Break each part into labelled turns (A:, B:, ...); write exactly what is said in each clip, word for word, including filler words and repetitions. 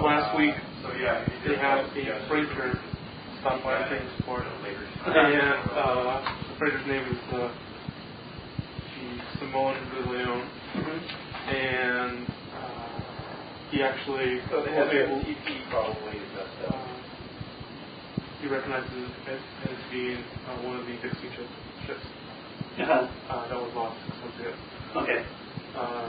A: last week
B: so yeah,
A: they had a freighter stop by things for later. And uh, the freighter's name is uh, Simone de Leon. Mm-hmm. And uh, he actually
B: so the S M T P probably is messed up.
A: Uh, he recognizes it as being uh, one of the Dixie ships. ships.
C: Uh-huh.
A: Uh, that was lost six months ago.
C: Okay.
A: Uh,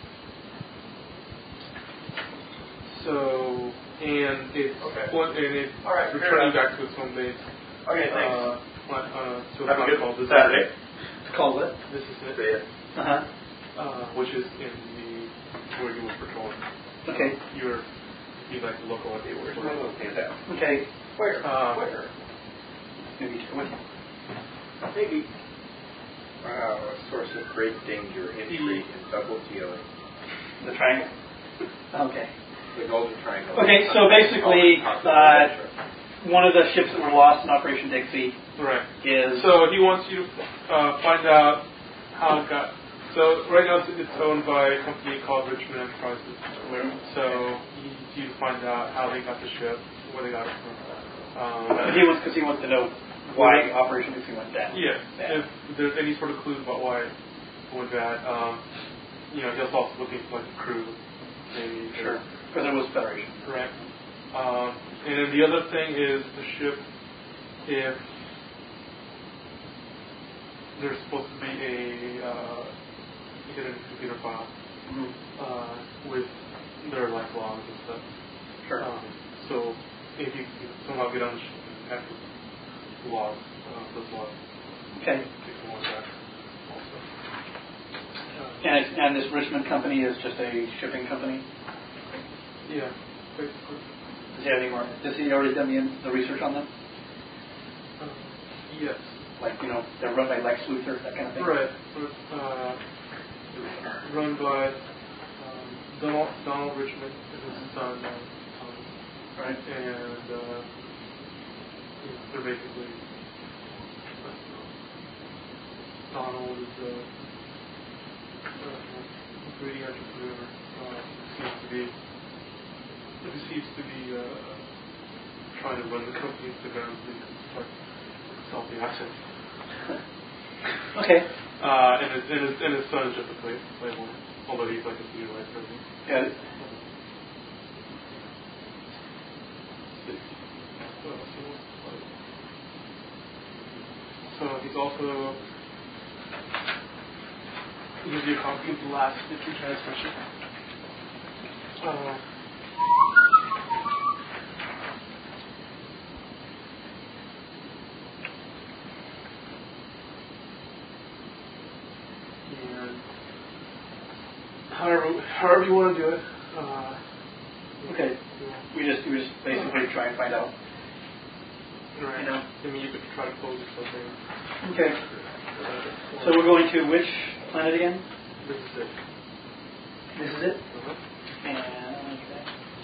A: so, and it's
B: okay.
A: one, and it's
B: all right,
A: returning back to its home base.
B: Okay, thanks.
A: Uh, uh, to a
B: Have a good
A: called This
B: Saturday.
C: It's called what?
A: This is it.
B: See ya.
C: Uh-huh.
A: Uh, which is in the where you were patrolling.
C: Okay.
A: You're you like the local idea where
B: my little handout?
C: Okay.
B: Where?
A: Uh,
B: Where?
C: Maybe two with
B: Maybe. Wow, a source of great danger, intrigue, and double dealing.
C: the triangle. Okay.
B: The Golden Triangle.
C: Okay, so basically, uh, one of the ships that were lost in Operation Dixie
A: right.
C: is...
A: So he wants you to uh, find out how it got... So right now it's owned by a company called Richmond Enterprises. So he needs you to find out how they got the ship, where they got it from. Um,
C: he wants, because he wants to know why Operation Dixie went down.
A: Yeah.
C: Yeah.
A: If there's any sort of clues about why it went bad, um, you know, he's also looking for like a crew. Maybe.
C: Sure. Because it was Federation.
A: Correct. Um, and then the other thing is the ship, if there's supposed to be a uh, hidden computer file
C: mm-hmm.
A: uh, with their like logs and stuff.
C: Sure.
A: Um, so if you can somehow get on the ship and access logs, uh, those logs.
C: Okay.
A: Take some more back also. Uh,
C: And, and this Richmond company is just a shipping company?
A: yeah, basically.
C: Does he have any more? Does he already done the, the research on them?
A: Uh, yes.
C: Like, you know, they're run by Lex Luthor, that kind of thing?
A: Right. Uh, run by um, Donald, Donald Richmond and his son, uh, Tom.
C: Right.
A: And uh, yeah, they're basically uh, Donald is a uh, uh, greedy entrepreneur. Uh, seems to be who seems to be uh, trying to run the company to the ground so he can start sell the assets.
C: Okay.
A: Uh, and, his, and, his, and his son is just a play, playboy, although he's like a senior vice president.
C: Got it.
A: So he's also he gives you a copy of the last entry transmission. Uh, and however, however you want to do it. Uh,
C: okay. We just we just basically try and find out.
A: Right.
C: You know.
A: I mean, you could try to close or something.
C: Okay.
A: Uh,
C: So we're going to which planet again?
A: This is it.
C: This is it?
A: Uh-huh.
C: And okay.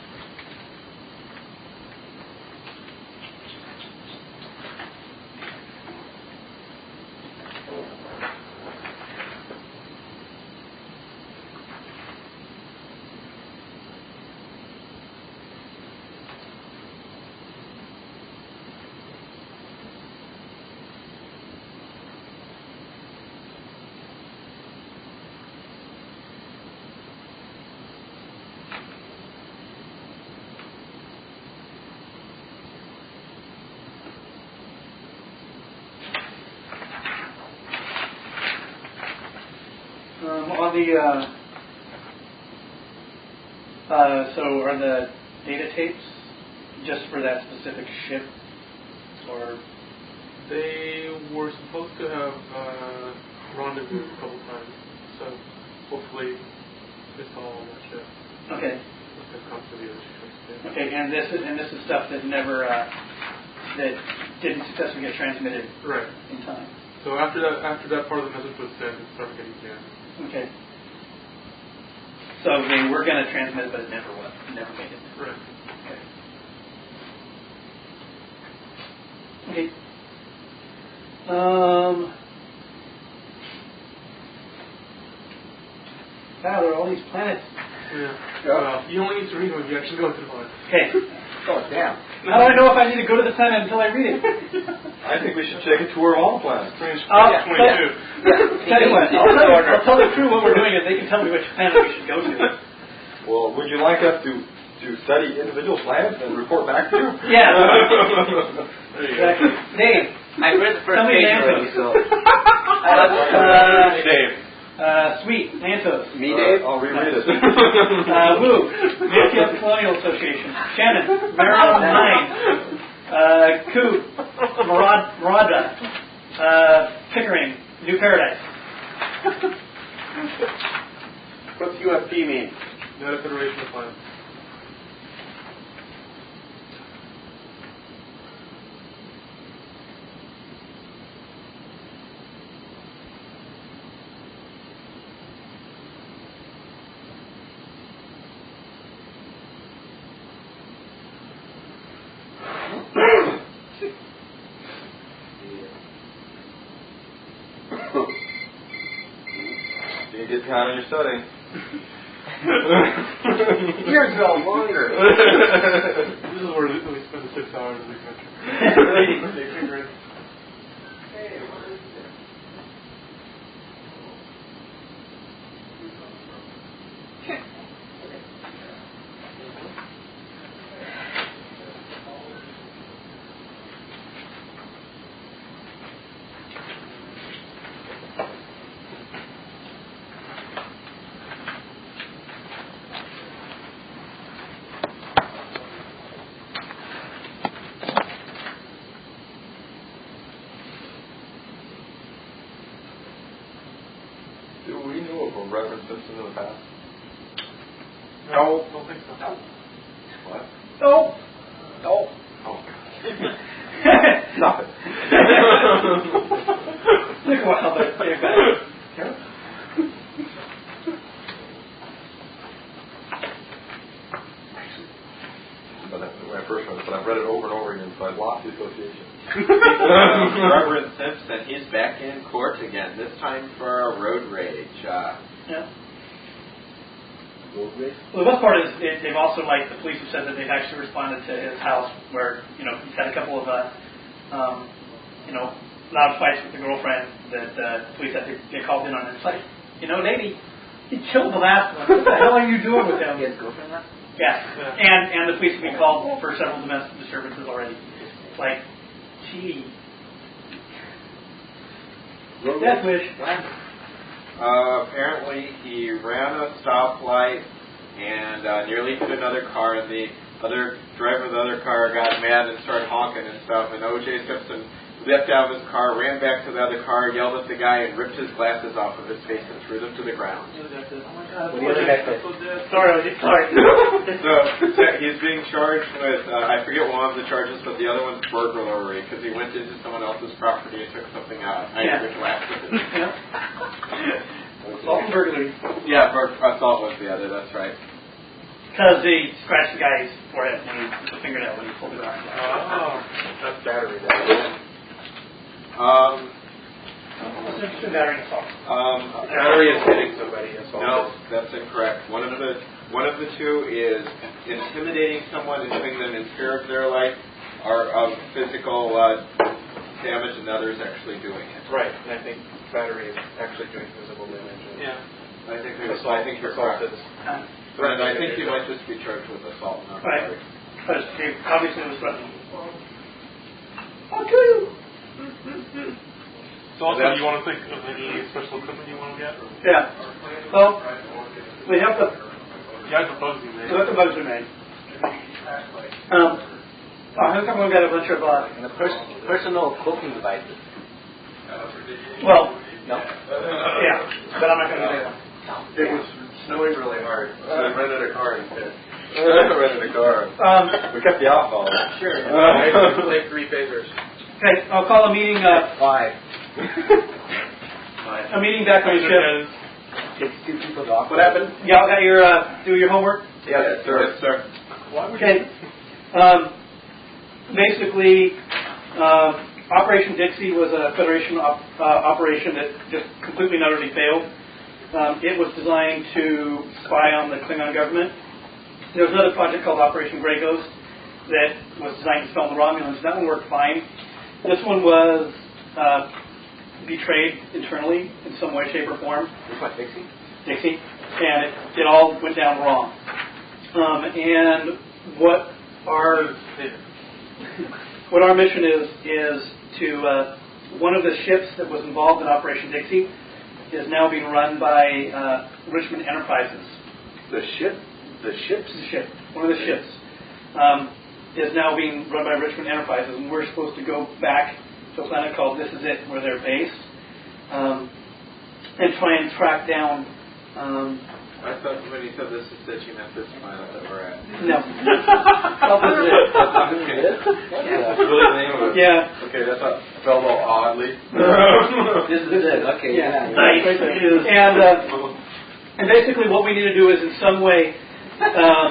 C: Um, on the, uh, uh, so are the data tapes just for that specific ship, or?
A: They were supposed to have uh, rendezvous a couple times, so hopefully it's all on that ship.
C: Okay.
A: It's come to the other ships.
C: Okay, and this is and this is stuff that never uh, that didn't successfully get transmitted
A: Right.
C: in time.
A: So after that, after that part of the message was sent, it started getting jammed.
C: Okay. So they were going to transmit, but it never was. It never made it.
A: Right.
C: Okay. Okay. Um. Wow, there are all these planets
A: Yeah.
B: Yeah.
A: Well, you only need to read when you actually go into the file.
C: Okay.
B: Oh, damn.
C: How do I know if I need to go to the Senate until I read it?
D: I think we should take a tour of all the plans.
A: Page
C: Uh,
A: twenty-two.
C: Tell you what, I'll tell, I'll tell the crew what we're doing is they can tell me which planet we should go to.
D: Well, would you like us to, to study individual plans and report back to you?
C: Yeah.
A: There you
C: Exactly. Dave,
E: I read the first
C: tell me
E: page
C: Nantos.
E: already, so.
C: Uh,
A: Dave.
C: uh, sweet, Nantos.
E: Me, Dave?
D: Uh, I'll reread it.
C: Uh, Woo, Mansfield Colonial Association. Shannon, Maryland Nine. Uh, Coop, Marad, Marada. Uh, Pickering, New Paradise.
E: What's U F P mean?
A: United Federation of Planets.
D: You get behind on your studying.
E: Yours go longer.
A: This is where we spend the six hours of the country.
D: Do we know of a Reverend Simpson in the past?
A: No, don't think so.
D: What?
C: No.
E: Oh.
D: Oh. Stop it.
C: Look at how that they're back.
D: But that's when I first read it, but I've read it over and over again, so I've lost the association.
B: Reverend Simpson, he's back in court again, this time for a road rage. Uh,
C: Yeah.
E: Road race?
C: Well, the best part is they, they've also, like, the police have said that they've actually responded to his house where, you know, he's had a couple of, uh, um, you know, loud fights with the girlfriend that uh, the police had to get called in on. It's like, you know, lady, he killed the last one. What the hell are you doing with him?
E: He has a girlfriend now?
C: Yeah. And and the police have been called for several domestic disturbances already. It's like, gee.
E: Road
C: Death
E: race?
C: wish.
E: What?
B: uh, apparently he ran a stoplight and uh, nearly hit another car, and the other driver of the other car got mad and started honking and stuff, and O J Simpson leapt out of his car, ran back to the other car, yelled at the guy, and ripped his glasses off of his face and threw them to the ground.
C: Oh my God.
E: What do you other guy say?
C: Sorry, sorry.
B: So he's being charged with, uh, I forget one of the charges, but the other one's burglary, because he went into someone else's property and took something out. I
C: Yeah.
B: forget the last of it.
C: Yeah. Assault and burglary.
B: Yeah, bur- assault was the other, that's right.
C: Because he scratched the guy's forehead when he with the fingernail when he pulled it out.
A: Oh.
B: That's battery. Um,
C: It's a battery assault.
B: um,
E: Battery is hitting somebody. That's all.
B: no, that's incorrect. One of the one of the two is intimidating someone and putting them in fear of their life, or of physical uh, damage, and the other is actually doing it.
F: Right, and I think battery is actually doing physical damage.
A: Yeah.
B: I think there's, I think you're
F: assault
B: correct.
F: is
C: Uh,
B: And I think you might just be charged with assault, not
C: Right.
B: battery.
C: Because he obviously was threatening. I'll kill you.
A: So also, do you want to think of any special equipment you want to get? Or?
C: Yeah. Well, we have the
A: You have the bugs you made.
C: we have the bugs we made. Um, I think I'm going to get a bunch of uh,
E: And the pers- personal cooking devices.
C: well,
E: No?
C: yeah, but I'm not going to do that.
D: It was snowing really hard, so I rented a car instead. I rented a car.
C: Um,
D: We kept the alcohol.
F: sure.
D: Uh,
F: Like three phasers.
C: okay, I'll call a meeting. Uh,
E: Five.
C: a meeting back on shift.
E: Takes two people to off.
C: What happened? Y'all got your uh, do your homework?
D: yes, sir.
B: Yes, sir.
C: Okay. Um, basically, uh, Operation Dixie was a Federation op- uh, operation that just completely and utterly failed. Um, it was designed to spy on the Klingon government. There was another project called Operation Grey Ghost that was designed to spy on the Romulans. That one worked fine. This one was uh, betrayed internally in some way, shape, or form.
E: This one, Dixie?
C: Dixie. And it, it all went down wrong. Um, and what our what our mission is is to uh, one of the ships that was involved in Operation Dixie is now being run by uh, Richmond Enterprises.
D: The ship? The ships?
C: The ship. One of the ships um, is now being run by Richmond Enterprises, and we're supposed to go back to a planet called This Is It, where they're based, um, and try and track down. Um,
B: I thought when you said This Is It, you meant this planet that we're at.
C: no. Well, This Is It.
B: Okay. That's really the name of it.
C: Yeah.
B: Okay, that's not spelled all oddly.
E: This is it. Okay.
C: Yeah.
E: Yeah.
C: Nice. And uh, and basically, what we need to do is, in some way, um,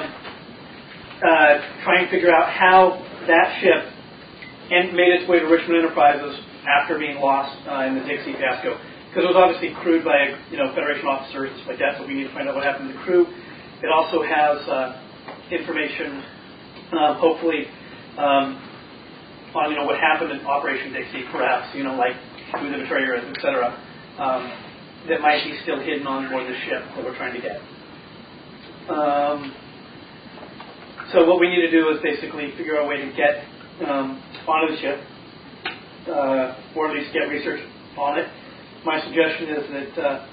C: uh, try and figure out how that ship and made its way to Richmond Enterprises after being lost uh, in the Dixie fiasco. Because it was obviously crewed by you know Federation officers and stuff like that, so we need to find out what happened to the crew. It also has uh, information, uh, hopefully, um, on you know what happened in Operation Dixie, perhaps you know like who the betrayer is, et cetera. Um, that might be still hidden on board the ship that we're trying to get. Um, so what we need to do is basically figure out a way to get um, onto the ship, uh, or at least get research on it. My suggestion is that uh,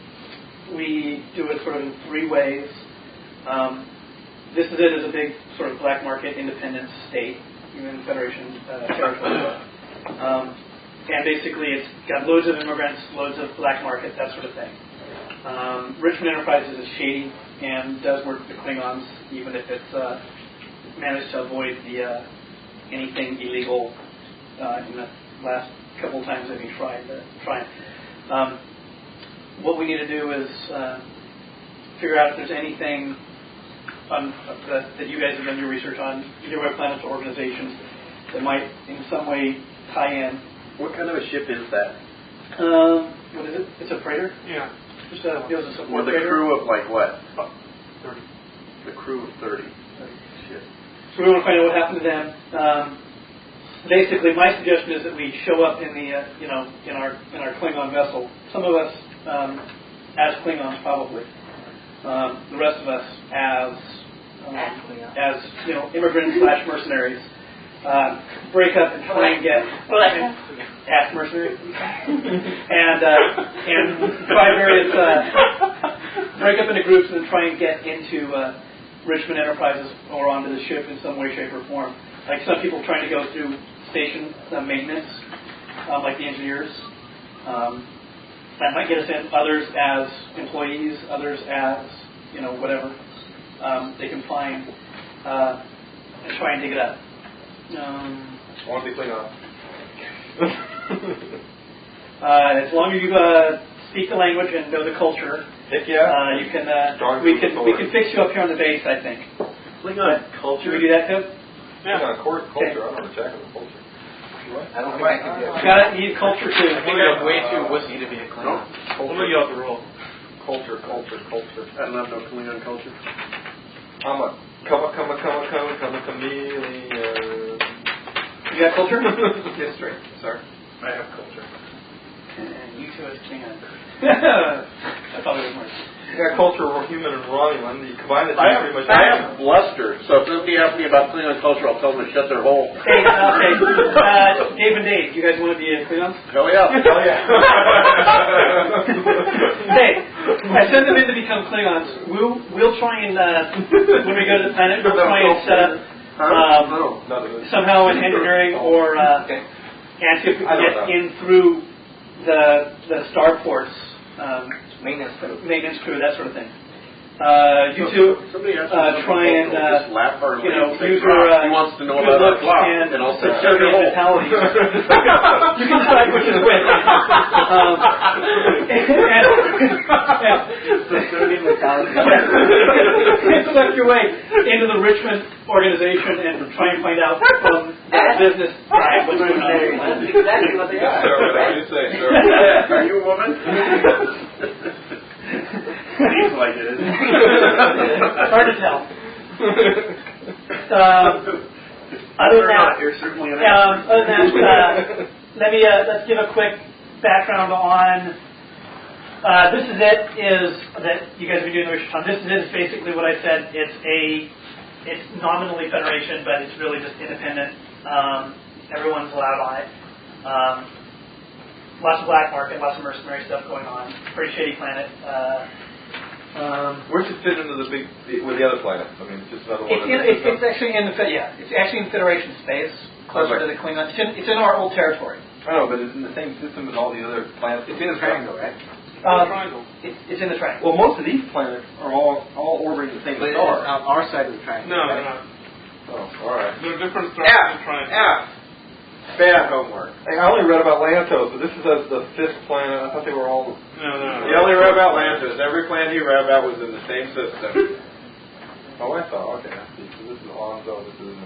C: we do it sort of in three ways. Um, this is it as a big sort of black market independent state, even Federation uh, territory. Um, and basically it's got loads of immigrants, loads of black market, that sort of thing. Um, Richmond Enterprises is shady and does work with the Klingons, even if it's uh, managed to avoid the uh, anything illegal uh, in the last couple of times that we tried. Uh, tried. Um, what we need to do is uh, figure out if there's anything on, uh, that, that you guys have done your research on, either by planets or organizations, that might in some way tie in.
D: What kind of a ship is that?
C: Um, what is it? It's a freighter?
A: Yeah.
C: Just a, it was a support
D: With a
C: freighter.
D: crew of like what?
A: thirty.
D: The crew of thirty. Shit.
C: So we want to find out what happened to them. Um, basically, my suggestion is that we show up in the, uh, you know, in our in our Klingon vessel. Some of us um, as Klingons, probably. Um, the rest of us as um, as you know, immigrants slash mercenaries. Uh, break up and try and get ask mercenaries and uh, and try various uh, break up into groups and then try and get into uh, Richmond Enterprises or onto the ship in some way, shape, or form. Like some people trying to go through station uh, maintenance, um, like the engineers. Um, that might get us in. Others as employees. Others as you know whatever um, they can find uh, and try and dig it up. Um,
D: I want to be Klingon.
C: uh, as long as you uh, speak the language and know the culture,
D: Heck yeah.
C: uh, you can. Uh, we can we can fix you up here on the base. I think.
D: Klingon
C: Should
D: culture.
C: we do that, Tip?
D: Klingon cor- culture. I don't know the culture.
E: I don't think I can do it.
C: Got it. You need culture too.
F: I think I'm way too wussy to be a Klingon.
A: We'll let you out the rule.
D: Culture, culture, culture.
A: I don't have no Klingon culture.
D: I'm a come a come a come a come a come a chameleon.
C: You got culture?
B: History, sir.
F: I have culture.
C: And you two as Klingon. I thought it was more.
D: You got culture, we're human and Romulan. You combine the two,
G: I have,
D: pretty much.
G: I have bluster, so if somebody asks me about Klingon culture, I'll tell them to shut their hole.
C: Hey, uh, okay. Uh, Dave and Dave, you guys want to be uh, Klingons?
G: Hell yeah.
D: Hell yeah.
C: Hey, I send them in to become Klingons. We'll we'll try and uh, when we go to the planet, we'll try and set up um, somehow in engineering or uh, and to get in through the the starports. Um,
E: Maintenance crew.
C: maintenance crew, that sort of thing. Uh, you two uh, try and uh, you know use your uh,
G: he wants to know
C: good
G: about our
C: looks
G: clock,
C: and
G: and I'll say shut your
C: subservient
G: hole.
C: mentality. You can decide which is which. Um, and, and,
E: Subservient mentality.
C: and select your way into the Richmond organization and try and find out from the business side what's going on.
E: That's exactly what they are.
D: Sir, whatever you say, sir.
G: Are you a woman?
C: Seems like it is. Hard to tell. Um, other than that,
F: you're certainly an
C: um, other than that, uh, let me uh, let's give a quick background on. Uh, this is it. Is that you guys have been doing the research on? This is it. Is basically what I said. It's a it's nominally federation, but it's really just independent. Um, everyone's allowed on it. Um, lots of black market, lots of mercenary stuff going on. Pretty shady planet. Uh, um,
D: Where's it fit into the big with the other planets? I mean, it's just another
C: it's,
D: one.
C: in,
D: of
C: it's,
D: the
C: it's actually in the Fe- yeah. It's actually in Federation space, closer
D: Okay.
C: to the Klingon. It's in, it's in our old territory.
D: I know, but it's in the same system as all the other planets.
E: It's in a triangle, right?
C: Um,
A: triangle.
C: It, it's in the triangle.
D: Well, most of these planets are all all orbiting the same
E: But it's
D: star.
E: on our side of the triangle.
A: No,
E: right?
A: they're not.
D: Oh, all right.
A: They're different stars
B: F,
A: in the triangle.
B: F. Bad homework.
D: Hey, I only read about Lantos, but this is the, the fifth planet. I thought they were all.
A: No, no, no.
B: He only read about Lantis. Every planet he read about was in the same system.
D: Oh, I saw. Okay, I see. So this is Onzo. This is.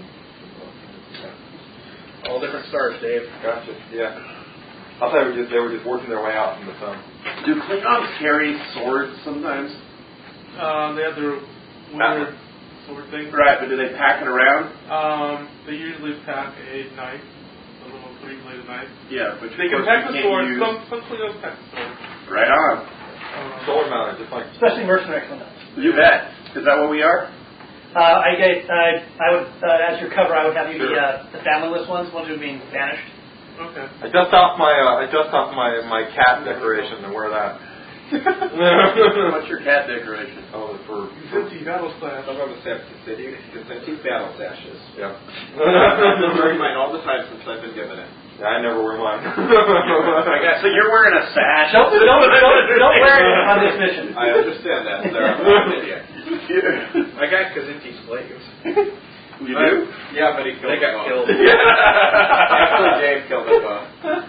F: All different stars, Dave.
D: Gotcha. Yeah. I thought they were just they were just working their way out from the sun.
G: Do Klingons carry swords sometimes?
A: Um, they have their weird sword thing.
G: Right, but do they pack it around?
A: Um, they usually pack a knife, a little three-bladed knife.
G: Yeah, but
A: They
G: of
A: can
G: course
A: pack
G: you
A: the
G: can't
A: sword.
G: use-
A: Some some Klingons pack the sword.
G: Right on.
A: Um,
D: Solar mounted, just like.
C: Especially mercenary Klingons.
G: You bet. Is that what we are?
C: Uh, I get, uh, I would, uh, as your cover, I would have you
D: Sure.
C: the, uh, the family list ones, ones who are being banished.
A: okay.
D: I dust off my uh, I dust off my my cat decoration and wear that.
G: What's your cat decoration?
D: Oh, for.
A: Fifty battle slash.
B: Some of us have City Consenting battle sashes.
D: Yeah.
B: I've been wearing mine all the time since I've been given it.
D: Yeah, I never wear mine.
G: I guess so. You're wearing a sash.
C: Don't, don't, don't, don't wear it on this mission.
B: I understand that, sir. I'm not an idiot.
F: I got Kazinti slaves.
G: You do?
B: Yeah, but he killed
F: They got
B: them
F: killed.
B: both. Actually, Dave killed them both.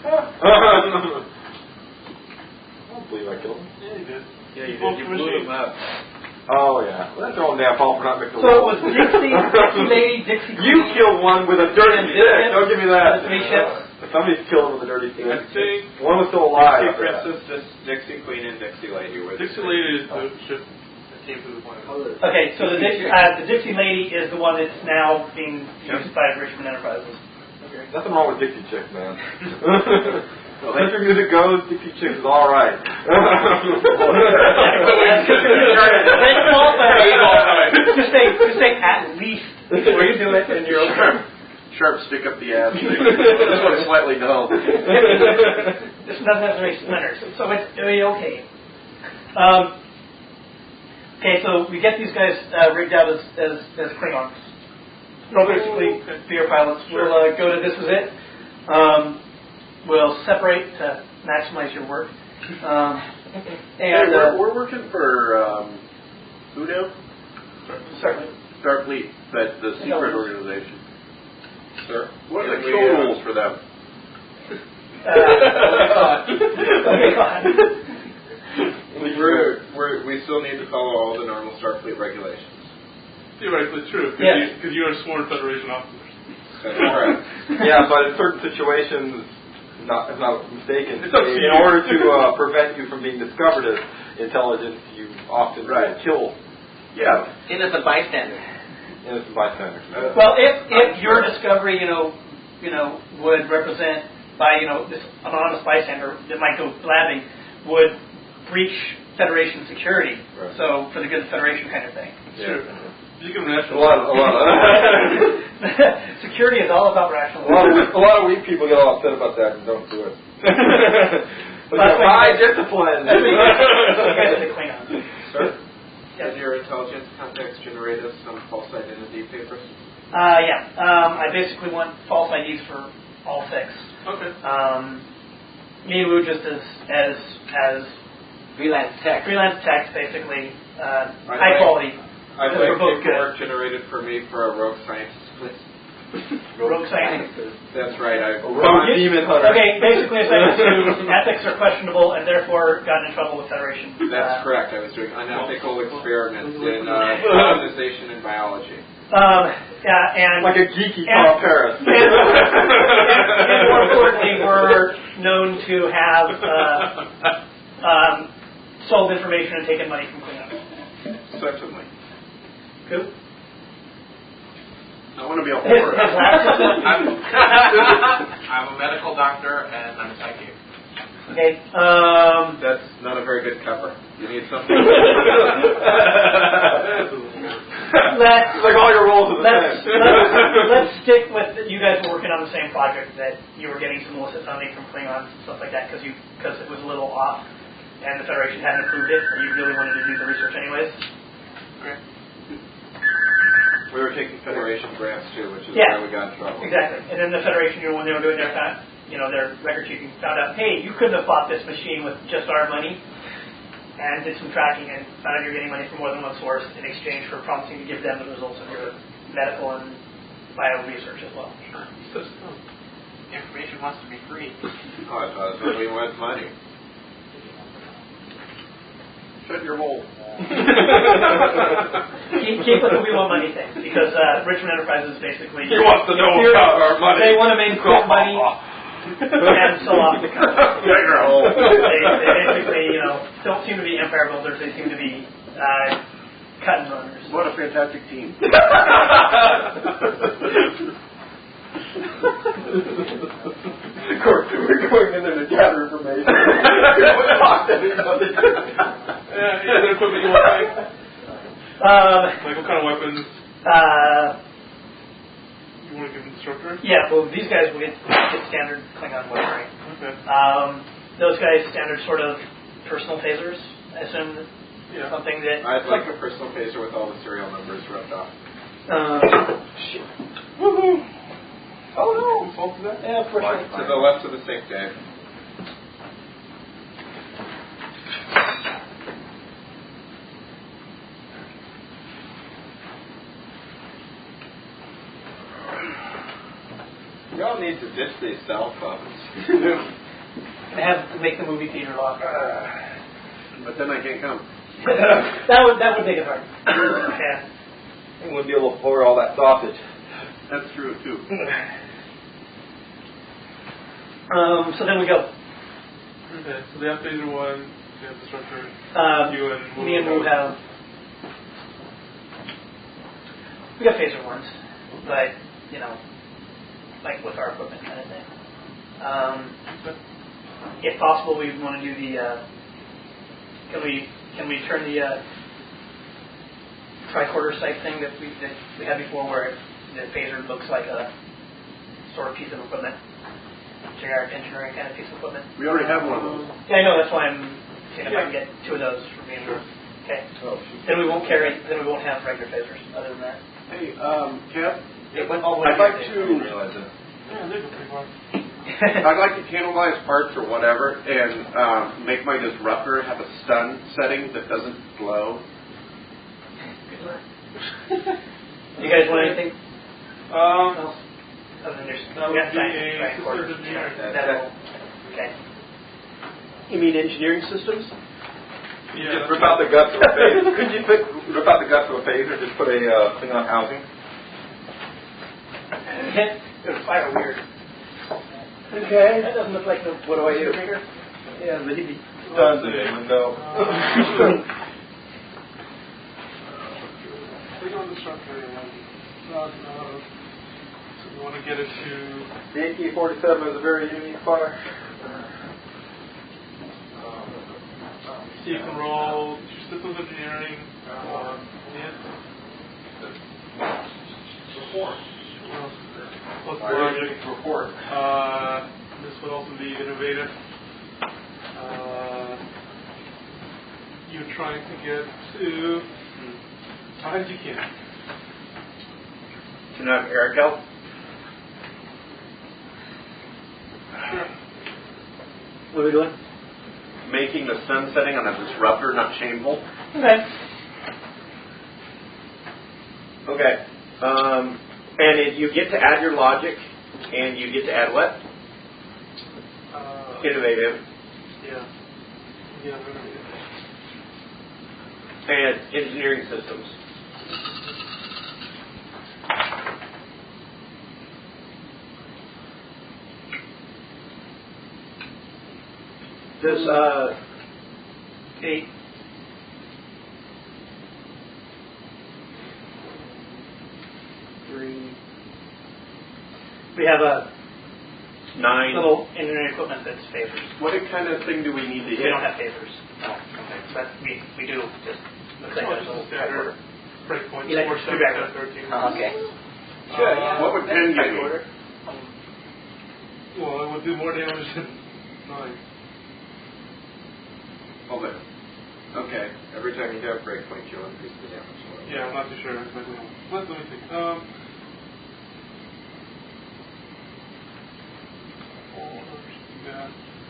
D: I don't believe I killed him.
A: Yeah, you did.
F: Yeah, you
A: Well,
F: did. You
A: for
F: blew
A: machine.
F: them up.
D: Oh yeah, well, that's their own damn fault for not mixing.
C: So it was Dixie, Dixie Lady, Dixie
D: You
C: Queen,
D: killed one with a dirty
C: and
D: stick.
C: Biscuit,
D: Don't give me that.
C: the three ships.
D: Somebody's killed him with a dirty stick.
A: I think
D: One was still alive.
B: Dixie
D: after that.
B: Princess, Dis- Dixie Queen, and Dixie Lady were the
A: Dixie
B: three.
A: Lady is the ship that came to the planet.
C: Okay, so the, Dix- uh, the Dixie Lady is the one that's now being used by Richmond Enterprises.
A: Okay.
D: Nothing wrong with Dixie Chicks, man. Country music goes, Dixie Chicks is all right.
C: Just say, just say at least before you do it, and you're okay.
G: Sharp stick up the ass. This one's slightly dull.
C: This doesn't have very splinters, so it's very okay. Um, okay, so we get these guys uh, rigged out as as, as Klingons. They'll basically be our pilots. We'll uh, go to this is it. Um, we'll separate to maximize your work. Um,
G: Hey,
C: and
G: we're,
C: uh,
G: we're working for um, who now?
C: certainly.
G: Starfleet, that the secret
C: Intelligence.
G: organization.
B: Sir,
G: What are the
B: we,
G: kill
B: uh,
G: rules for them?
C: Uh, okay, go on.
B: We're, we're, we still need to follow all the normal Starfleet regulations.
A: Theoretically true, because
C: Yes.
A: you, you are sworn Federation officers.
B: That's correct.
D: Yeah, but in certain situations, not, if not mistaken,
A: It's up to
D: in
A: you.
D: order to uh, prevent you from being discovered as intelligence, you often
G: Right.
D: kill
G: Yeah.
E: Innocent bystander.
D: innocent bystanders.
C: Well, if if your discovery, you know, you know, would represent by you know this anonymous bystander that might go blabbing, would breach Federation security.
D: Right.
C: So for the good of the Federation kind of thing.
A: Sure. You can
D: A
A: rationalize.
D: lot, of, a lot, of,
C: Security is all about
D: a lot,
C: rationalization.
D: of, a lot of weak people get all upset about that and don't do it. But
C: That's
D: yeah,
C: why
D: high discipline.
C: That's what you guys, you guys are the Klingons.
B: Sir,
C: Yes.
B: did your intelligence contacts generate us some false identity papers?
C: Uh, yeah. Um, I basically want false I Ds for all six.
A: Okay.
C: Um, me and Wu just as as as
E: Freelance tech.
C: freelance techs, basically, uh,
B: I'd
C: high
B: like-
C: quality.
B: I'd
C: Because we're
B: like
C: both
B: paperwork generated for me for a rogue scientist, please.
C: Rogue science.
B: That's right. I
D: Rogue demon hunter.
C: Okay, basically, a sentence to ethics are questionable and therefore gotten in trouble with Federation.
B: That's
C: Uh,
B: correct. I was doing unethical experiments in uh, colonization and biology.
C: Um, yeah, and
D: Like a geeky
C: and-
D: Tom Paris.
C: and, and, and more importantly, we're known to have uh, um, sold information and taken money from Klingons.
G: extensively.
C: Cool.
G: I want to be a
C: His, his
G: whore.
C: last
B: I'm, I'm a medical doctor and I'm a psychic.
C: Okay. Um,
G: That's not a very good cover. You need something.
C: let's,
D: It's like all your roles are the
C: let's,
D: same.
C: let's, let's stick with, you guys were working on the same project that you were getting some illicit funding from Klingons and stuff like that because you because it was a little off and the Federation hadn't approved it, but you really wanted to do the research anyways.
B: Okay. We were taking Federation grants too, which is
C: Yeah.
B: why we got in trouble.
C: Exactly. And then the Federation, you know, when they were doing their kind, you know, their record keeping, found out, hey, you couldn't have bought this machine with just our money, and did some tracking and found out you're getting money from more than one source in exchange for promising to give them the results of your medical and bio research as well.
B: Information wants to be free. Oh, it does. But we want money.
G: Shut your hole.
C: keep, keep with the we want money thing, because uh, Richmond Enterprises basically...
G: He wants to know
C: Here,
G: about our money.
C: They want to make quick money and sell off the company.
G: Shut your hole.
C: They, they basically, you know, don't seem to be empire builders. They seem to be uh, cut and runners.
G: What a fantastic team.
D: Of course, we're going in there to gather information. We'll talk to anybody.
A: Yeah, yeah, the equipment you want, like,
C: Um,
A: like what kind of weapons
C: uh,
A: you want to give the instructor?
C: yeah, well, these guys will get, get standard Klingon weaponry.
A: Okay.
C: Um, those guys, standard sort of personal phasers, I assume.
A: Yeah.
C: Something that...
B: I'd like a personal phaser with all the serial numbers rubbed off.
C: Um, shit.
A: Woohoo!
C: Oh, no.
A: Whose fault is that?
C: Yeah, of course.
B: To the left of the sink, Dave. Y'all need to ditch these cell phones.
C: I have to make the movie theater lock.
G: But then I can't come.
C: that would that would make it hard. Yeah.
D: And we'll be able to pour all that sausage.
G: That's true, too.
C: Um, so then we go.
A: Okay, so they have phaser one, they have the instructor,
C: Um,
A: you and Wu.
C: me and Wu have. We got phaser ones, but you know, like with our equipment kind of thing. Um,
A: Okay.
C: if possible, we want to do the. Uh, can we can we turn the uh, tricorder sight thing that we that we had before, where the phaser looks like a sort of piece of equipment, generic engineering kind of piece of equipment.
G: We already have one of those.
C: Yeah, I know. That's why I'm seeing if I can get two of those for me and Wu. Okay.
D: Oh,
C: Then we won't carry. Then we won't have regular phasers. Other than that,
G: Hey, um, Kev,
C: it went all the way.
G: I'd like
C: to
G: to,
D: realize that.
A: Yeah, they go pretty far.
G: I'd like to candlelize parts or whatever, and um, make my disruptor have a stun setting that doesn't glow.
C: You guys want anything
A: Um,
C: else? Other than your
A: That would
C: yeah,
A: be
C: science,
A: a
C: right, quarters,
A: systems engineer.
C: yeah, medical. Okay.
D: You mean engineering systems?
A: yeah,
D: Just rip out the guts of a phaser. Could you put, rip out the guts of a phaser? Just put a uh, thing on housing.
C: Okay. It was fire weird.
D: Okay.
C: That doesn't look like the.
D: What do I do?
C: Trigger.
D: Yeah, the he stuns it in. No.
A: click on the instructor and not, uh, so we want to get it to
D: The A K forty-seven is a very unique fire.
A: so you can roll systems engineering uh, and report. Plus logic.
G: Report.
A: Uh, this would also be innovative. Uh, you're trying to get to as high as you can.
D: Can I have Eric help?
A: Sure.
C: What are we doing?
G: Making the sun setting on a disruptor not shameful.
C: Okay.
D: Okay. Um, and it, you get to add your logic, and you get to add what?
A: Uh,
D: Innovative.
A: yeah. Yeah, innovative.
D: And engineering systems. Does uh,
C: Eight. We have a
F: Nine.
C: little engineering equipment that's favors.
G: What kind of thing do we need to
C: We
G: hit?
C: don't have favors. No. Okay. But we, we do just looks like
A: Oh,
C: a
A: just
C: little
A: a standard breakpoint.
C: Electric
A: four, seven,
C: screwdriver.
A: ten, thirteen.
E: Oh, okay.
A: Uh,
E: Sure, yeah.
G: What would ten give me?
A: Well, it would do more damage than nine.
G: Hold it. Okay.
B: Every time you hit a breakpoint, you'll increase the damage. level.
A: Yeah, I'm not too sure exactly. Let, let me think. Um, four, yeah.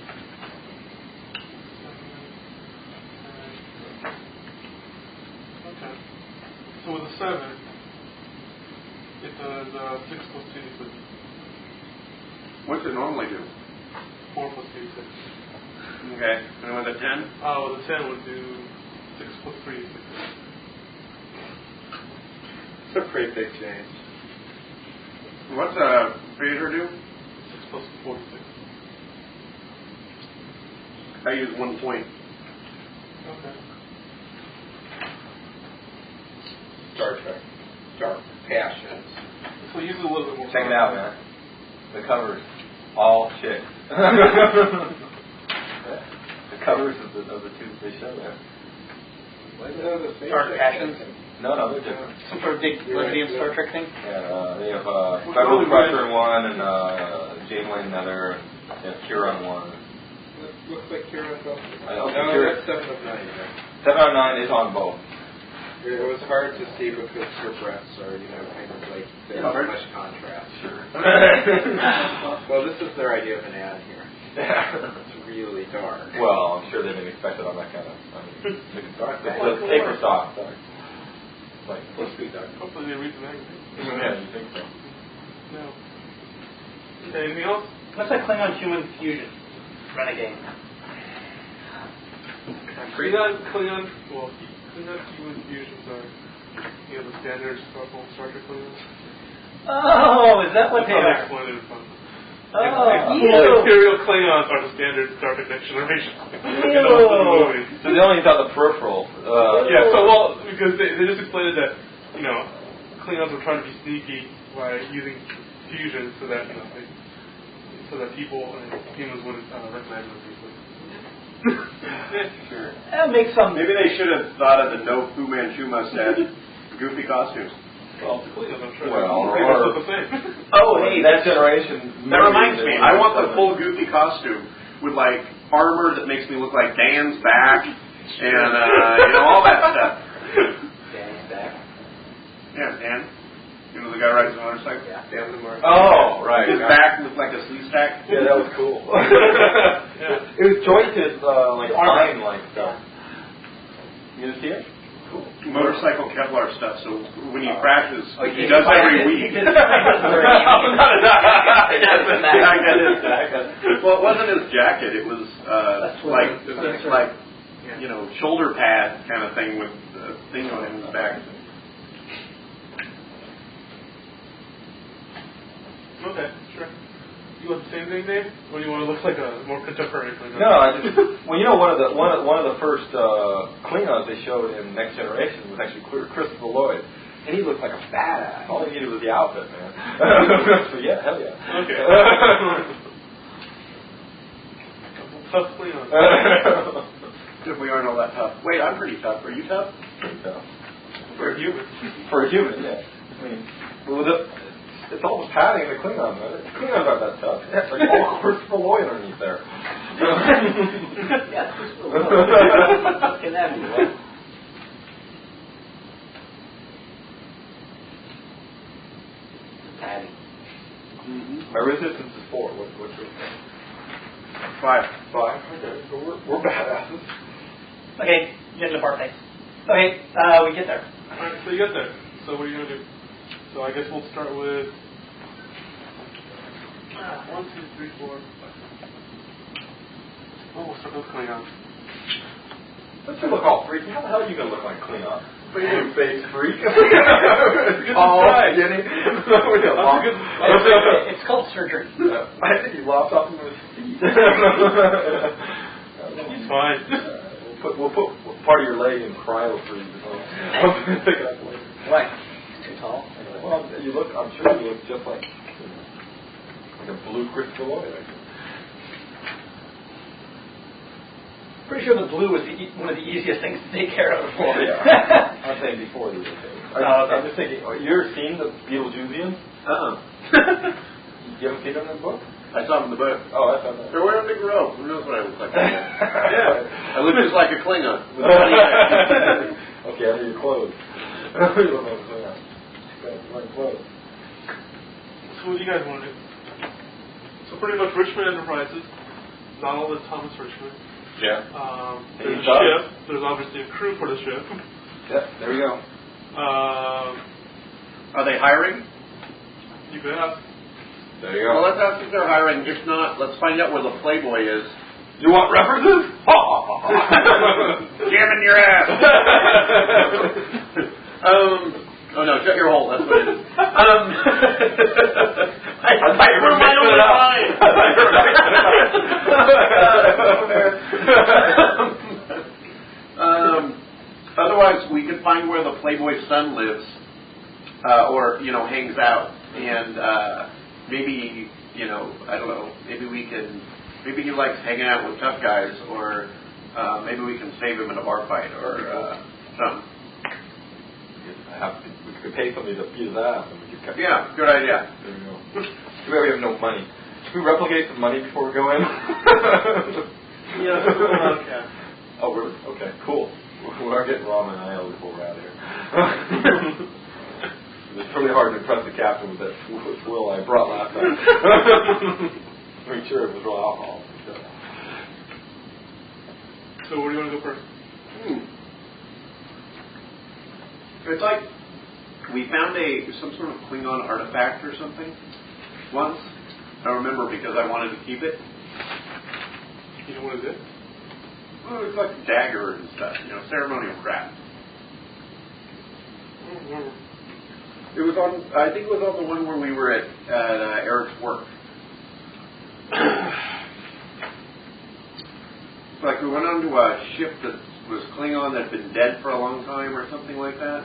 A: Okay. So with a seven, it does uh, six plus two d six.
G: What's it normally do?
A: Four plus two d six.
G: Okay. And with a ten?
A: Oh, the ten would do six plus three d six.
B: It's a pretty big change.
G: What's a phaser do?
A: Six plus four d six.
G: I use one point.
A: Okay.
B: Star Trek. Dark passions.
A: So use it a little bit more.
D: Check it out, man. The covers, all chicks. The covers of the, of the two they show there.
C: Dark Passions.
D: No, no, they're different.
C: Some sort of big lithium Star Trek thing.
D: Yeah, uh, they have uh, Federal Crusher in one and uh, Janeway in another. They have Kira in one.
B: Looks like Kira.
D: I don't think
B: No,
D: Kira.
B: that's seven of nine. Right?
D: Seven out of nine is on both.
B: It was hard to see because her breasts are, you know, kind of like there's not much contrast.
D: Sure.
B: Well, this is their idea of an ad here. It's really dark.
D: Well, I'm sure they didn't expect it on that kind of. I mean, it's dark. It's a paper soft dark. Like, let's be dark.
A: Hopefully they read the magazine.
D: Yeah, you think so?
A: No. Okay, anything else?
C: Looks like Klingon human fusion. Renegade.
A: Klingon, Klingon, well, Klingon human fusions are, you know, the standard Star Star Trek Klingons.
C: Oh, is that what
A: That's
C: they
A: how they
C: are?
A: explain it in fun.
C: Oh,
A: Well, Imperial Klingons are the standard Star Trek Next Generation. In all the movies.
D: So they only thought the peripheral. Uh,
A: Yeah, so, well, because they, they just explained that, you know, Klingons were trying to be sneaky by using fusion so that, you know, they, so that people and humans wouldn't uh, recognize them easily.
G: Sure.
C: That makes some.
G: Maybe they should have thought of the no Fu Manchu mustache, goofy costumes.
A: Well, the Klingons, I'm sure.
D: Well,
A: Pretty
D: or-
A: much look the same.
C: Oh, hey,
D: that generation.
C: That reminds me.
G: I want the full goofy costume with like armor that makes me look like Dan's back and uh, you know all that stuff.
E: Dan's back.
G: Yeah, Dan. You know the guy riding the motorcycle.
E: Yeah.
B: Dan the Mark.
D: Oh, right.
G: His back looked like a sleeve stack.
D: Yeah, that was cool.
A: Yeah.
D: It was jointed, uh, like spine like stuff. You gonna see it? Cool.
G: Motorcycle Kevlar stuff. So when he
D: Oh.
G: crashes,
C: Oh,
G: he
C: he
G: does
C: fired
G: every
C: it.
G: week.
C: He did-
G: Yeah, I got his jacket. Well, it wasn't his jacket. It was uh,
C: That's what
G: like
C: it is. That's
G: like
C: right.
G: you know shoulder pad kind of thing with the thing on his back.
A: Okay, sure. You want the same thing, Dave? Or do you want to look like a more contemporary Klingon?
D: No, I just well, you know, one of the one of, one of the first uh, Klingons they showed in Next Generation was actually Christopher Lloyd, and he looked like a badass. All he needed was the outfit, man. So yeah, hell yeah.
A: Okay. Tough Klingon.
G: If we aren't all that tough. Wait, I'm pretty tough. Are you tough?
D: So,
A: For a human.
D: for a human, yeah. I mean, well, the, it's almost padding the Klingon, man. Klingons aren't that tough. It's like all Christopher Lloyd underneath there.
E: Yeah, it's just a little. How can that be? What? Patty.
G: Mm-hmm.
D: My resistance is four. What, what's your
G: Five.
D: five? Okay, so we're, we're badasses.
C: Okay, get into part things. Okay, uh, we get there.
A: Alright, so you get there. So what are you going to do? So I guess we'll start with ah, one, two, three, four, five. Oh, we'll start with Klingon.
D: Let's look all freaky. How the hell are you going to look like Klingon? You face freak.
A: Oh,
D: skinny.
A: That's a good.
C: It's called surgery.
D: I think he lopped off his feet.
A: He's fine.
D: We'll put, we'll put part of your leg in cryo freeze. Pick it up later.
E: What? Too tall?
D: Well, you look. I'm sure you look just like. Like a blue Christopher Lloyd. I think.
C: Pretty sure the blue was the, e- one of the easiest things to take care of.
D: Well, yeah. I'm saying before the other thing. I,
C: Oh, okay.
D: I'm just thinking, oh, you ever seen the Beetlejuicean?
G: Uh-uh.
D: You haven't seen it in the book?
G: I saw them in the book.
D: Oh, I thought that.
G: They're wearing a big robe. Who knows what I look like? Yeah. I look just like a Klingon.
D: Okay, under your clothes. You don't know what's going on. You're wearing clothes.
A: So what do you guys want to do? So pretty much Richmond Enterprises, not all the Thomas Richmond.
D: Yeah.
A: Um,
D: Hey,
A: there's a
D: Doug.
A: ship. There's obviously a crew for the ship.
D: Yeah, there we go.
A: Um,
G: Are they hiring?
A: you could ask.
D: There you
G: Well,
D: go.
G: let's ask if they're hiring. If not, let's find out where the Playboy is.
D: You want references?
G: Jamming your ass. um. Oh no, shut your hole. That's what it is. Um. I, I,
D: thought you were
G: where my
D: mixing
G: only
D: it up.
G: line. um. Otherwise, we could find where the Playboy's son lives, uh, or you know, hangs out, and uh, maybe you know, I don't know. Maybe we can. Maybe he likes hanging out with tough guys, or uh, maybe we can save him in a bar fight, or uh, something.
D: I have to, we could pay somebody to beat his ass and we could cut.
G: Yeah, good idea.
D: There we go. Too bad we have no money. Should we replicate some money before we go in?
A: Yeah, okay.
D: Oh, really? Okay, cool. We are getting ramen and ale before we're out of here. It's really hard to impress the captain with that swill I brought last time. Make sure it was real alcohol.
A: So where do you want to go first?
G: Hmm. It's like we found a some sort of Klingon artifact or something once. I remember because I wanted to keep it.
A: You know what it is?
G: Well, it's like a dagger and stuff, you know, ceremonial crap.
A: I don't remember.
G: It was on. I think it was on the one where we were at at uh, Eric's work. Like we went onto a ship that was Klingon that had been dead for a long time or something like that.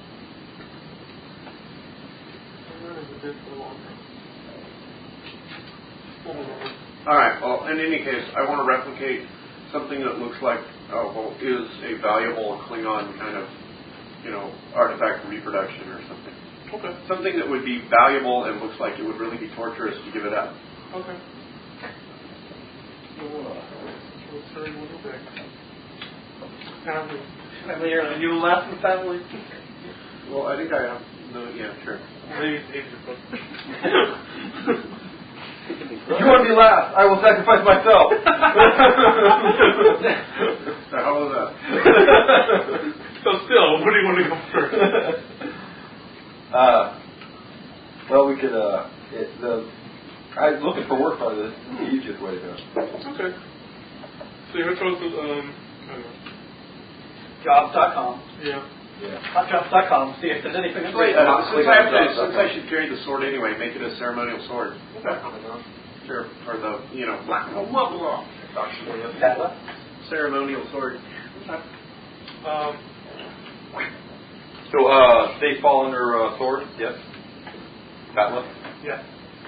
G: All right. Well, in any case, I want to replicate something that looks like, oh, well, is a valuable Klingon kind of, you know, artifact reproduction or something.
A: Okay.
G: Something that would be valuable and looks like it would really be torturous to give it up.
A: Okay. So, uh, what's her name? Okay. Family.
C: Family, or you laughing family?
G: Well, I think I have. No, yeah, sure.
A: Maybe it's Asian book.
D: If you want to be last, I will sacrifice myself.
G: So how was that?
A: So still, what do you want to go first?
D: Uh, well, we could. Uh, it, the I'm looking for work on this. It's the easiest way to go.
A: Okay. So you're going to, um, I don't know.
C: Jobs dot com.
A: Yeah.
D: Yeah.
C: Hotjobs dot com. See if there's anything.
G: Since, I, uh, since, I have to, since I should carry the sword anyway, make it a ceremonial sword.
A: Okay.
G: Sure. Or the, you know, black blah blah blah.
C: Patla.
G: Ceremonial sword.
A: Um,
D: So, uh, they fall under uh, sword? Yes. Patla?
A: yeah.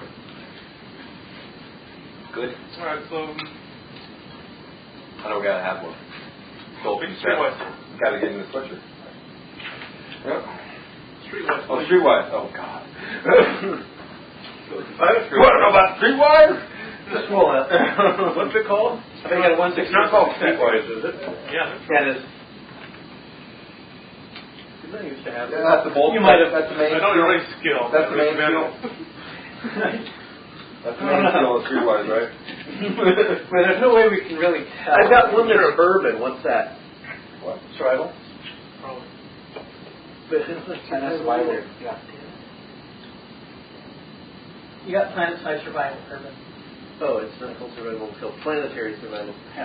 D: Good.
A: All right. So,
D: I know we gotta have one. So,
A: Streetwise.
D: gotta get in the sweatshirt. Yep.
A: Streetwise.
D: Oh, Streetwise. Oh, God.
G: You
D: You want to know about Streetwise?
C: Just roll it.
G: What's it called?
C: I think I got one six.
G: It's not called Streetwise, is it?
A: Yeah. That's
C: Yeah, it is.
G: I used to have
D: Yeah, that's the bolt.
C: You might have-
D: That's the main
A: I know
D: skill.
A: you're really skilled.
D: That's the main
A: Manual.
D: That's the main skill of Streetwise, right?
C: Well, there's no way we can really tell.
G: I've got one that's urban. What's that?
D: What?
C: Survival.
A: Probably.
C: Planet survival. Yeah. You got planet side survival, urban.
G: Oh, it's not called survival. It's called planetary survival.
C: Yeah.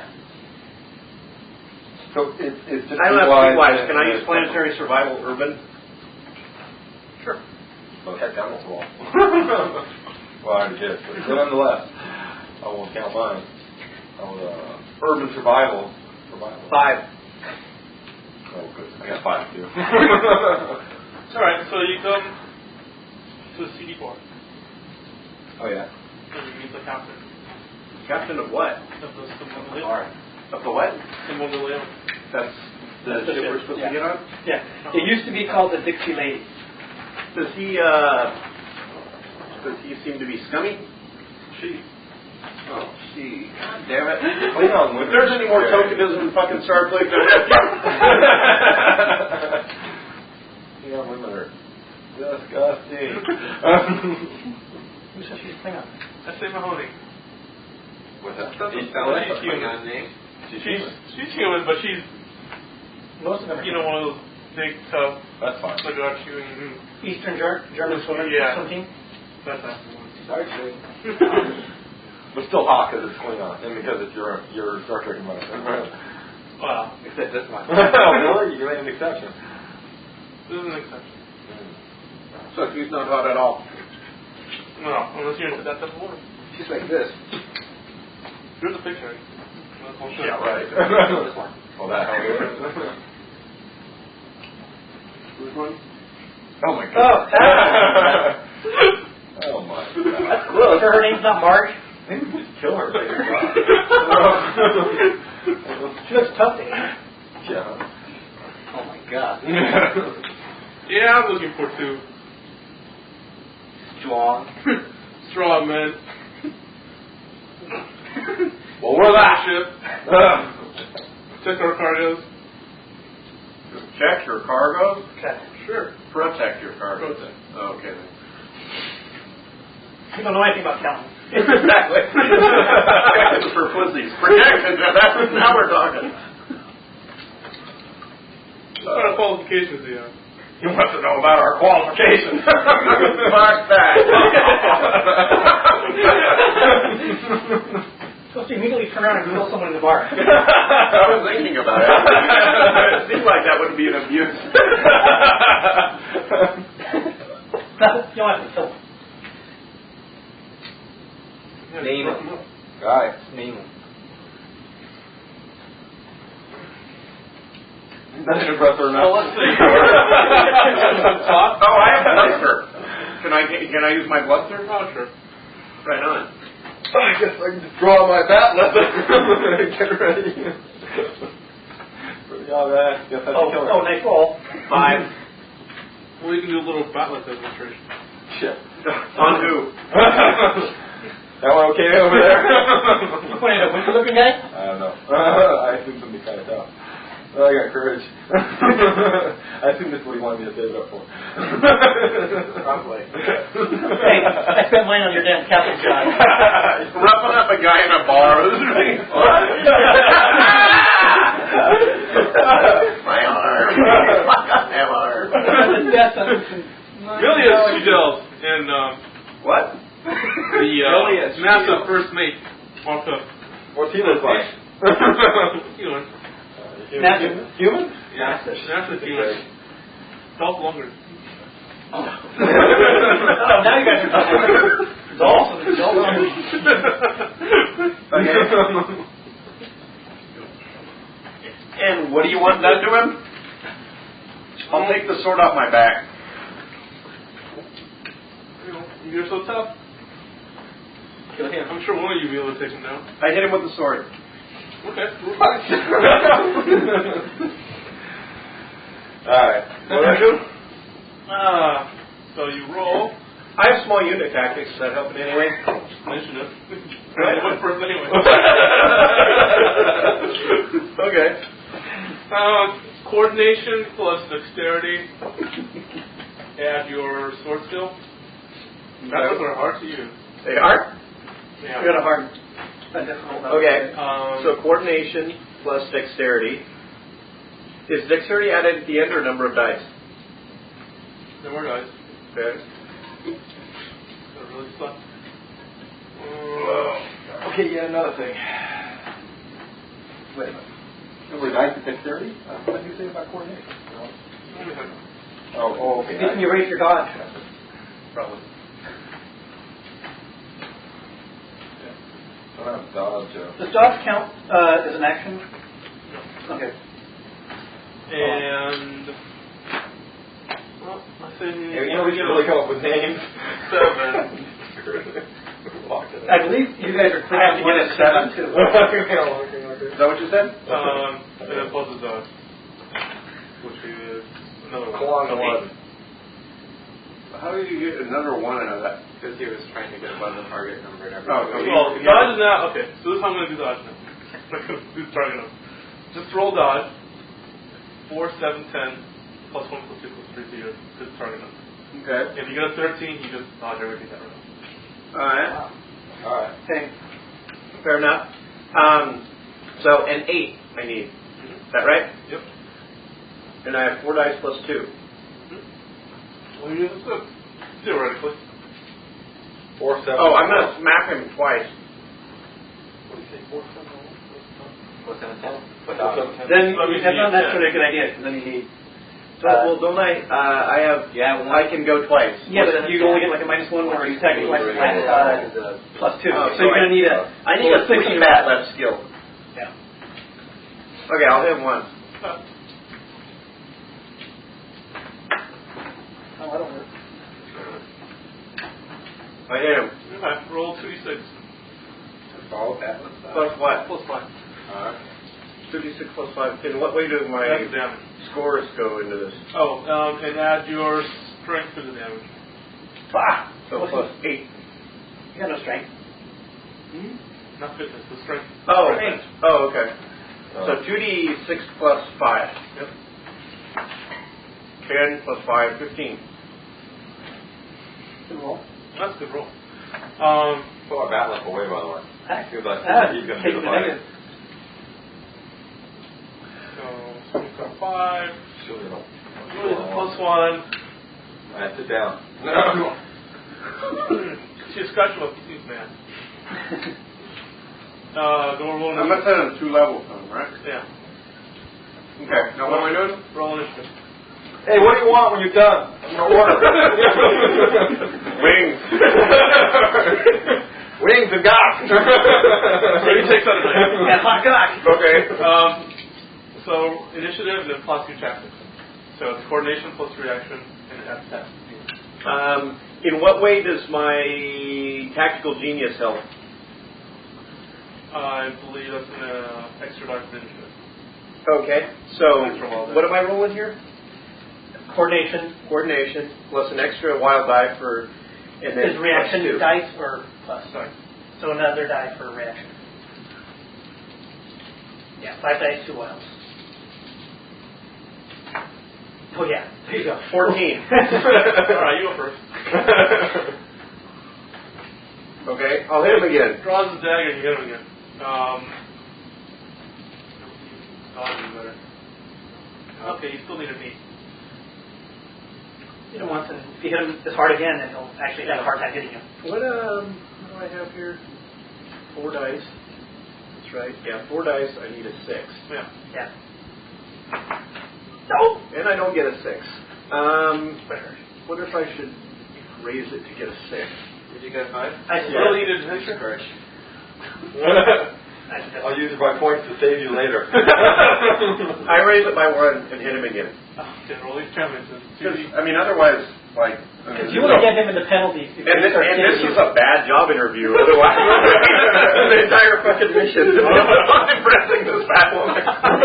D: So it's, it's just
G: I don't have
D: Streetwise.
G: Streetwise. Can I use planetary survival urban?
D: Sure. Well, heck, that won't wall. Well, I already did, but nonetheless, I won't count mine. I will, uh, urban survival. Survival.
G: Five.
D: Oh, good. I got five, too.
A: It's all right. So you come to the C D bar.
D: Oh yeah.
A: And he's the captain
G: Captain of what?
A: of the Simone.
E: Alright.
G: Of the what?
A: Simone de Leon.
G: That's the
C: That's the
G: ship we're
C: ship,
G: supposed
C: yeah.
G: to get on?
C: Yeah. It used to be called the Dixie Lady.
G: Does he, uh, does he seem to be scummy?
A: She.
G: Oh, gee. God damn it.
D: Klingon
G: If
D: women.
G: there's any more tokenism in fucking Starfleet, then that's
D: Klingon women are disgusting.
C: Who said she's Klingon?
A: I say Mahoney.
D: What's that?
B: He sounds like a
A: She's human.
B: Klingon name.
D: She's
A: She's
D: human.
A: she's human, but she's
C: Most of them are
A: you know one of those big tough
D: That's fine.
A: that got you and
C: Eastern Ger- German women.
A: Yeah.
C: Something.
A: that's that one.
E: Sorry, Sue.
D: But still hot because it's Klingon and because it's your your Star Trek environment.
A: Well,
E: Except this one.
D: Oh, really? You made an exception.
A: this is an exception.
G: So he's not hot at all.
A: No, unless you're into that type of woman.
E: She's like this.
A: Here's a picture. That's bullshit.
D: Yeah, right.
E: This one.
D: Well, that how it is.
G: Which one?
D: Oh my
C: Oh,
D: god.
C: that
D: Oh my
C: That's
D: god.
C: cool. So her name's not Marge?
D: Maybe we just kill her later.
C: She looks tough to me.
D: Yeah.
E: Oh my god.
A: Yeah, I'm looking for two.
E: Strong.
A: Strong men.
D: Well, we're that.
A: Ship. Check our cargoes.
G: Check your cargo?
C: Okay.
A: Sure.
G: Protect your cargo.
A: Protect.
G: Oh, okay then.
C: You don't know anything about counting.
G: Exactly. Protection for pussies. Protection. That's now we're talking.
A: What kind of qualifications do you have?
D: He wants to know about our qualifications.
G: Fuck that.
C: Supposed to immediately turn around and kill someone in the bar.
G: I was thinking about it. It seems like that would be an abuse.
C: No, you don't have to kill them.
E: Name it.
D: Right.
E: Name him.
D: Nothing impressive enough.
A: Well, let's see.
G: Oh, I have bluster. Can I can I use my bluster?
A: Oh, sure.
G: Right on.
D: I guess I can just draw my bat leather. Get ready. Pretty obvious. Guess that's
C: Oh,
D: killer.
C: oh, nice roll.
G: Five.
A: Well, you can do a little batless demonstration.
D: Shit.
G: On who?
D: That one okay over there?
C: You pointing at a winter looking guy?
D: I don't know. I assume somebody kind of tough. Oh, I got courage. I assume that's what he wanted me to save it up for.
G: Probably.
C: Hey, I spent mine on your damn captain job.
G: Roughing up a guy in a bar. This is really fun. My arm. My arm.
A: Really, it's Fidel and um,
G: What?
A: the
G: Really,
A: uh,
G: it's
A: NASA
G: Fidel.
A: first mate walked up.
D: What's he look like?
A: You know,
C: NASA.
D: Human?
A: yeah, NASA human. Dolph Lundgren.
C: Oh, now you guys are talking. Dolph. Dolph.
G: Okay. And what do you want done to him? I'll take the sword off my back.
A: You know, you're so tough.
C: Kill him.
A: I'm sure one of you will be able to take him down.
G: I hit him with the sword.
A: Okay.
D: Alright. What do I do?
A: Ah, so you roll.
G: I have small unit tactics. Does that help in any way?
A: Mention it. Right. What first anyway?
G: Okay.
A: Uh, coordination plus dexterity. Add your sword skill. That's what are hard to use.
G: They are?
A: Yeah.
C: I got a hard. A difficult.
G: Okay.
A: Um,
G: So coordination plus dexterity. Is dexterity added at the end or number of dice?
A: no more dice.
G: Okay.
A: That really sucks. Uh,
D: Okay, yeah, another thing. Wait a minute. Number nine to dexterity? Uh, what did you say about coordination?
A: wait a second.
D: Oh, oh okay.
C: Didn't you raise your dodge?
G: Probably.
D: Oh, dodge, Joe.
C: Does dodge count uh, as an action? Okay.
A: And well, I say
D: Yeah, you know, we should really come up with names.
A: seven.
C: I believe you guys are clear on one at seven too.
G: Is that what you said?
A: Um, and then plus the dodge, which is another one.
D: Along the
A: So
D: one.
A: eight.
G: How did you get another one out of that?
B: Because he was trying to get above the target number and everything.
G: Oh, okay.
A: Well, dodge is now, okay, so this is how I'm going to do dodge now. I'm going to do target number. Just roll dodge, four, seven, ten, plus one, plus two, plus three to your to the target number.
G: Okay.
A: If you get a thirteen, you just dodge everything that round.
G: Alright.
D: Alright.
G: Okay. Fair enough. Um, so an eight I need. Is that right?
A: Yep.
G: And I have four dice plus two.
A: Well, you use a theoretically.
D: Four, seven.
G: Oh, I'm going to smack him twice.
A: What do you say, four, seven,
E: What's in the ten?
D: Four, seven, ten.
C: Then
A: I mean,
C: that's not
A: yeah.
C: necessarily a good idea because then you need.
G: So, well, don't I? Uh, I have.
E: Yeah, one.
G: I can go twice.
C: Yeah, but you only get like a minus one or you attack twice uh, plus two.
G: Oh,
C: so you're going to need a.
G: I need
C: well,
G: a
C: six
G: three
C: on your
G: bat
C: roll.
G: left skill.
C: Yeah.
G: Okay, I'll hit him once.
C: Oh, that'll work.
G: I hit him.
A: Okay, roll two d six.
D: Oh, that was
G: Plus what?
A: Plus five.
G: Uh, two d six plus five. In what way do my
A: That's damage.
G: scores go into this?
A: Oh, um, and add your strength to the damage.
C: Ah!
G: So
C: What's
G: plus
C: this?
G: eight.
C: You got no strength.
A: Not fitness, the strength.
G: Oh,
C: Strength.
G: oh, okay.
D: Oh.
G: So two d six plus five.
A: Yep.
G: ten plus five, fifteen.
C: Good roll.
A: That's a good roll. Um,
D: Pull our bat left away, by the way.
C: Ah,
D: Because I
C: ah,
D: think he's going to
C: take
D: do the
C: the
D: fighting.
C: negative.
A: so, so five.
D: Sure, you know.
A: Plus one.
D: All right, sit down.
A: See a scratch about these man. Uh, go roll
G: I'm
A: initiative.
G: going to set him two levels, then, right?
A: Yeah.
G: Okay. Now what am I doing?
A: Roll initiative.
D: Hey, what do you want when you're done? I'm going to order.
G: Wings.
D: Wings and gock.
A: So you take that away.
C: Yeah, hot cock.
G: Okay.
A: Um, so initiative and then plus your tactics. So it's coordination plus reaction and F test.
G: Um, in what way does my tactical genius help?
A: I believe that's an uh, extra die for initiative.
G: Okay. So
A: Extra wild die.
G: what am I rolling here?
C: Coordination.
G: Coordination plus an extra wild die for, and then
C: Is reaction
G: plus two.
C: dice or plus?
A: Sorry.
C: So another die for reaction. Yeah, five dice, two wilds. Oh yeah, there you go.
G: Fourteen.
A: Alright, you go first.
G: Okay. I'll hit him again.
A: Draws his dagger and you hit him again. Um, dodge is better. Okay, you still need a meat.
C: You know, once and if you hit him this hard again, then he'll actually have a hard time hitting you.
G: What um? What do I have here? Four dice. That's right. Yeah, four dice. I need a six.
A: Yeah.
C: Yeah. No.
G: And I don't get a six. Um, what if I should raise it to get a six?
B: Did you get a five?
C: I
A: You
C: still
A: really need adventure?
B: Courage.
C: I just
D: I'll use it by points to save you later.
G: I raise it by one and hit him again.
A: Okay, roll these champions.
G: Because I mean, otherwise, like. I mean,
C: Because you want to get him into penalties. before
G: And
C: you
G: this,
C: start
G: and
C: hitting
G: this
C: you.
G: was a bad job interview. Otherwise, the entire fucking mission on impressing this fat woman.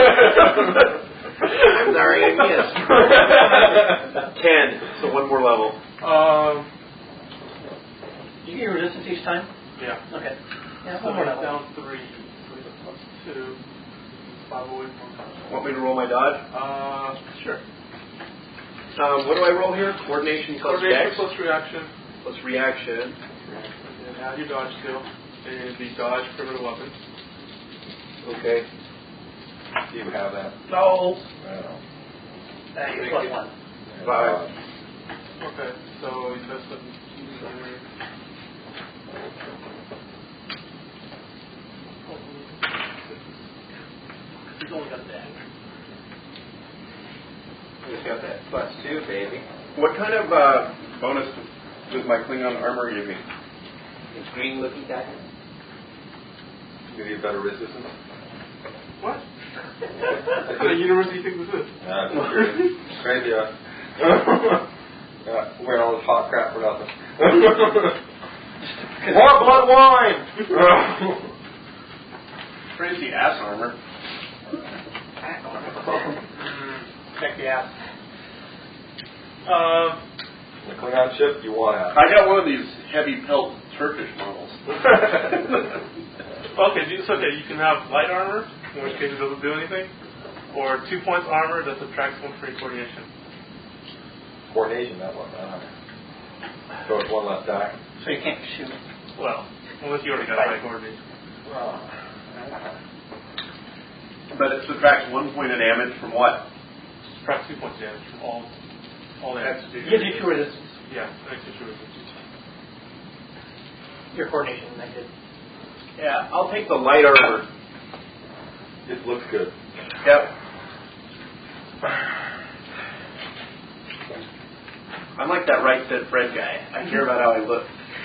G: I'm sorry, I missed. Ten. So one more level.
A: Um,
C: Do you get your resistance each time?
A: yeah.
C: Okay. Yeah,
A: So
C: one more
A: he's
C: level.
A: down three. So he's a plus two. Five away from him.
G: Want me to roll my dodge?
A: Uh, sure.
G: Um, what do I roll here? Coordination plus
A: Coordination
G: dex
A: plus reaction.
G: plus reaction.
A: And add your dodge skill. And the dodge primitive weapon.
G: Okay.
D: Do you have that?
C: No.
D: Well,
C: Uh, you plus one.
G: Five.
A: Okay, so he does something.
C: He's only got a dagger.
B: Who's got that? Plus two, baby.
G: What kind of uh, bonus does my Klingon armor give me?
E: It's green looking dagger.
D: give you better resistance.
A: What? What kind of universe do you think this is?
D: Yeah, it's weird. Crazy, uh, yeah, wearing all this hot crap for nothing. More blood wine!
G: Crazy ass armor.
C: Check the ass.
A: Um,
D: The Klingon ship, you want to have.
G: I got one of these heavy pelt Turkish models.
A: okay, it's okay. You can have light armor, in which case it doesn't do anything, or two points armor that subtracts one for your coordination.
D: Coordination, that one. Uh, so it's one less die.
C: So you can't shoot.
A: Well, unless you already got high coordination.
G: But it subtracts one point of damage from what?
A: Subtracts two points damage from all, all damage.
C: Gives you two resistance.
A: Yeah, extra two resistance.
C: Your coordination is negative.
G: Yeah, I'll take the light armor.
D: It looks good.
G: Yep. I'm like that right said Fred guy. I care about how I look.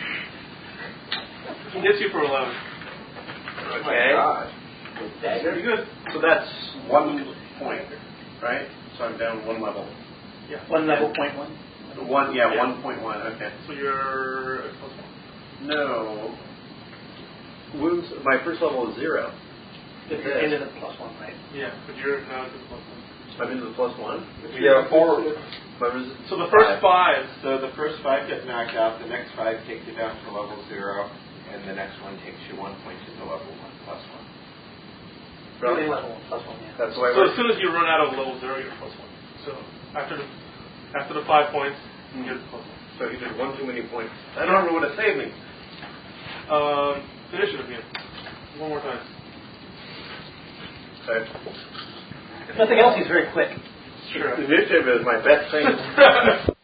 A: He hits you for eleven.
G: Okay.
A: Pretty good.
G: So that's one point, right? So I'm down one level.
A: Yeah.
C: One level point one.
G: One, yeah,
A: Yeah.
G: one point one. Okay.
A: So you're at plus one.
G: No. Wounds. My first level is zero.
C: It's into the plus one, right?
A: Yeah, but you're now at the plus one.
G: I'm into the plus one.
D: Yeah, four.
G: My resist-
A: So the first five.
B: So the first five get knocked out, the next five take you down to level zero, and the next one takes you one point to the level one plus one.
C: Really level plus one, yeah.
G: That's the way.
A: So as soon as you run out of level zero, you're plus one. So after the after the five points, you get plus one.
G: So he did one too many points. That armor would have saved me.
A: Um, initiative again. One more time.
G: Okay.
C: If nothing else, he's very quick.
A: Sure.
G: Initiative is my best thing.